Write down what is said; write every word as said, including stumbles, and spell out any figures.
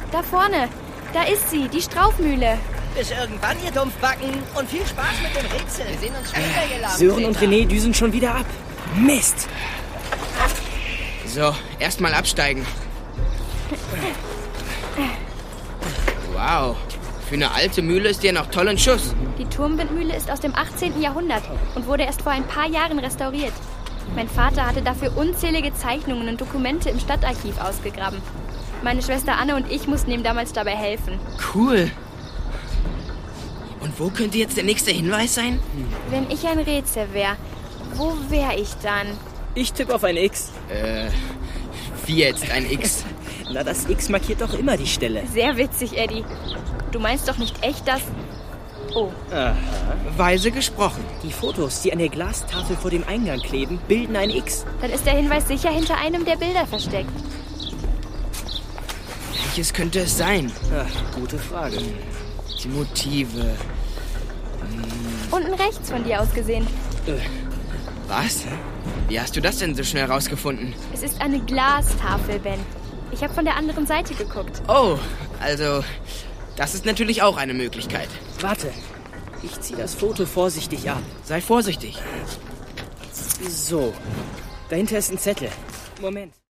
Da vorne. Da ist sie, die Strauchmühle. Bis irgendwann, ihr Dumpfbacken. Und viel Spaß mit dem Rätsel. Wir sehen uns später, ihr Lahmen. Sören und René düsen schon wieder ab. Mist. So, erstmal absteigen. Wow, für eine alte Mühle ist die ja noch toll in Schuss. Die Turmwindmühle ist aus dem achtzehnten Jahrhundert und wurde erst vor ein paar Jahren restauriert. Mein Vater hatte dafür unzählige Zeichnungen und Dokumente im Stadtarchiv ausgegraben. Meine Schwester Anne und ich mussten ihm damals dabei helfen. Cool. Und wo könnte jetzt der nächste Hinweis sein? Wenn ich ein Rätsel wäre, wo wäre ich dann? Ich tippe auf ein X. Äh, wie jetzt ein X? Na, das X markiert doch immer die Stelle. Sehr witzig, Eddie. Du meinst doch nicht echt, dass... Oh. Aha. Weise gesprochen. Die Fotos, die an der Glastafel vor dem Eingang kleben, bilden ein X. Dann ist der Hinweis sicher hinter einem der Bilder versteckt. Welches könnte es sein? Ach, gute Frage. Die Motive. Unten rechts von dir aus gesehen. Äh, Was? Wie hast du das denn so schnell rausgefunden? Es ist eine Glastafel, Ben. Ich habe von der anderen Seite geguckt. Oh, also, das ist natürlich auch eine Möglichkeit. warte. Ich ziehe das Foto vorsichtig ab. Sei vorsichtig. So. Dahinter ist ein Zettel. Moment.